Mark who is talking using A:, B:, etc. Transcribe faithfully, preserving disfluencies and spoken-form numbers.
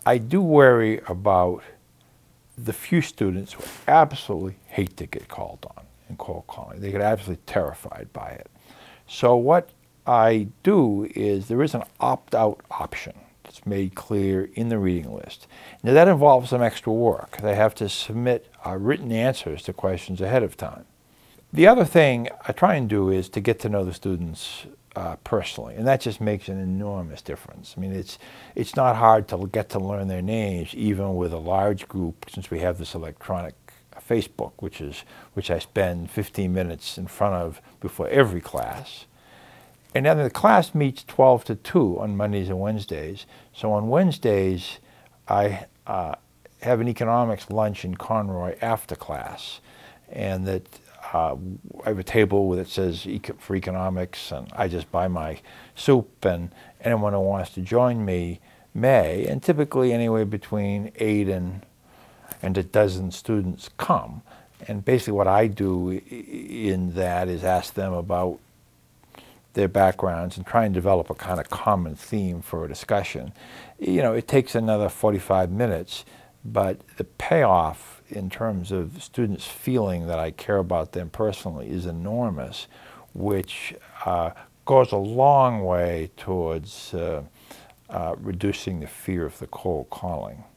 A: I do worry about the few students who absolutely hate to get called on in cold calling. They get absolutely terrified by it. So what I do is there is an opt-out option that's made clear in the reading list. Now that involves some extra work. They have to submit uh, written answers to questions ahead of time. The other thing I try and do is to get to know the students uh, personally, and that just makes an enormous difference. I mean, it's it's not hard to get to learn their names, even with a large group, since we have this electronic Facebook, which is which I spend fifteen minutes in front of before every class. And then the class meets twelve to two on Mondays and Wednesdays. So on Wednesdays, I uh, have an economics lunch in Conroy after class, and that uh, I have a table that says eco for economics, and I just buy my soup, and anyone who wants to join me may. And typically, anywhere between eight and and a dozen students come. And basically, what I do in that is ask them about their backgrounds and try and develop a kind of common theme for a discussion. You know, it takes another forty-five minutes, but the payoff in terms of students feeling that I care about them personally is enormous, which uh, goes a long way towards uh, uh, reducing the fear of the cold calling.